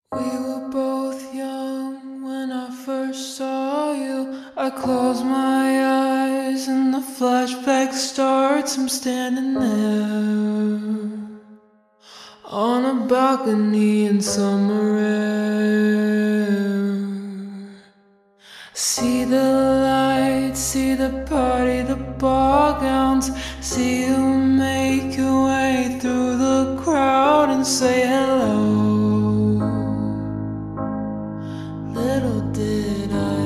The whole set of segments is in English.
We were both young when I first saw you. I close my eyes and the flashback starts. I'm standing there on a balcony in summer air. See the lights, see the party, the ball gowns. See you make your way through the crowd and say hello. Little did I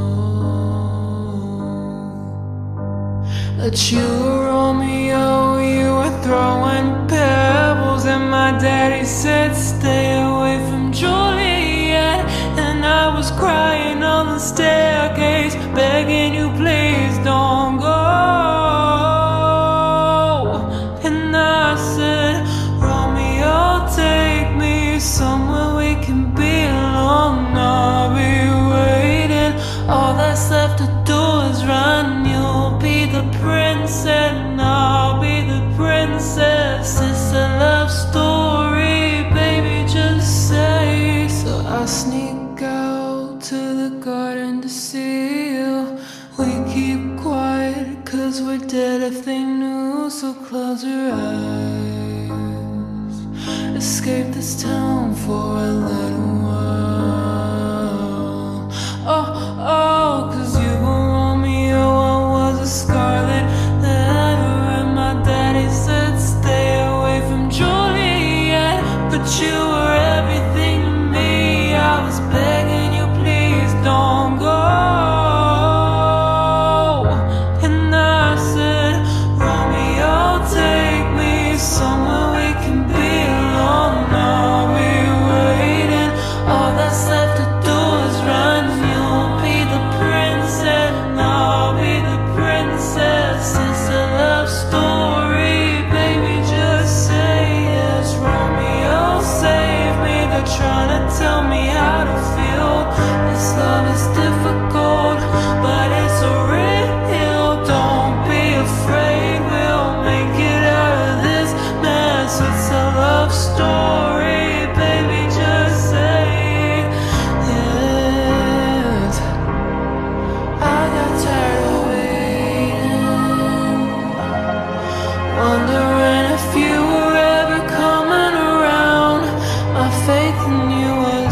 know that you were Romeo. You were throwing pebbles and my daddy said stay away from Juliet. And I was crying on the staircase, begging you please don't go. And I said, Romeo, take me somewhere we can be alone. I'll be waiting, all that's left to do is run. You'll be the prince and I'll be the princess. It's a love story, baby, just say. So I sneak out to the garden to see you. We keep quiet cause we're dead if they knew. So close your eyes, escape this town for a little while. Oh, oh, cause you were Romeo, I was a scarlet letter. And my daddy said stay away from Juliet. But you were everything to me, I was begging you please don't go. And I said, Romeo, take me somewhere we can be alone. I'll be waiting, all that's left to do is run. You'll be the prince and I'll be the princess. It's a love story, baby, just say yes. Romeo, save me, they're trying to tell me how to feel. This love is difficult, but it's a real. Don't be afraid, we'll make it out of this mess. It's a love story, baby, just say yes. I got tired of waiting, wondering if you were ever coming around. My faith in you was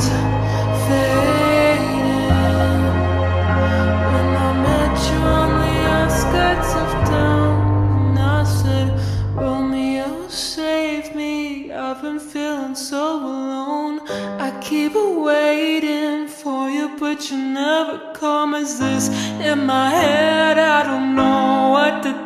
fading when I met you on the outskirts of town. And I said, Romeo, save me, I've been feeling so alone. I keep waiting for you, but you never come. Is this in my head? I don't know what to